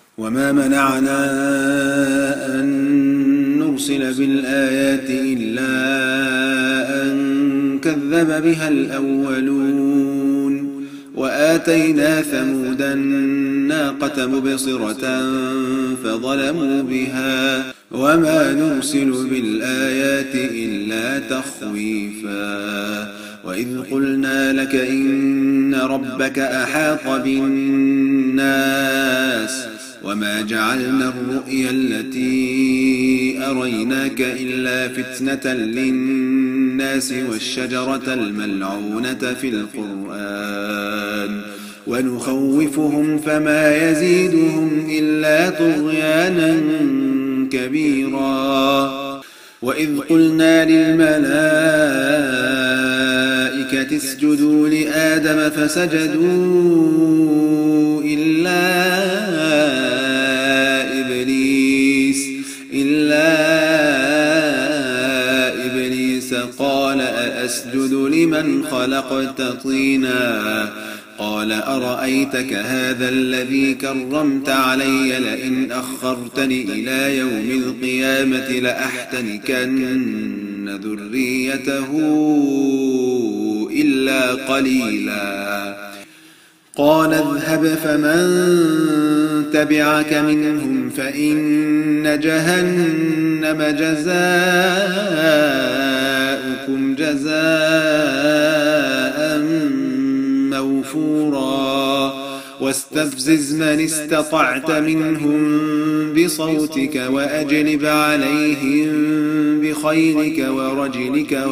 وما منعنا أن نرسل بالآيات إلا أن كذب بها الأولون وآتينا ثمود الناقة مبصرة فظلموا بها وما نرسل بالآيات إلا تخويفا وإذ قلنا لك إن ربك أحاط بالناس وما جعلنا الرؤيا التي أريناك إلا فتنة للناس والشجرة الملعونة في القرآن ونخوفهم فما يزيدهم إلا طغيانا كبيرا وإذ قلنا للملائكة اسجدوا لآدم فسجدوا إلا إبليس قال أأسجد لمن خلقت طينا قال أرأيتك هذا الذي كرمت علي لئن أخرتني إلى يوم القيامة لأحتنكن ذريته إلا قليلا قال اذهب فمن تبعك منهم فإن جهنم جزاؤكم جزاء موفورا واستفزز من استطعت منهم بصوتك وأجلب عليهم بخيلك ورجلك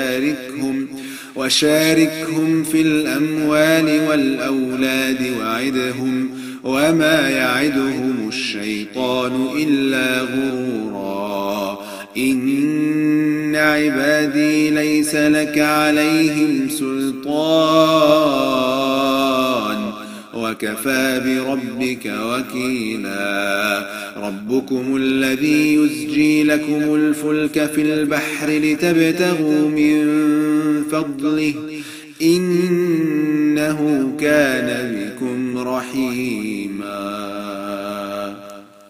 وشاركهم في الأموال والأولاد وعدهم وما يعدهم الشيطان إلا غرورا إن عبادي ليس لك عليهم سلطان وكفى بربك وكيلا ربكم الذي يزجي لكم الفلك في البحر لتبتغوا من فضله إنه كان بكم رحيما.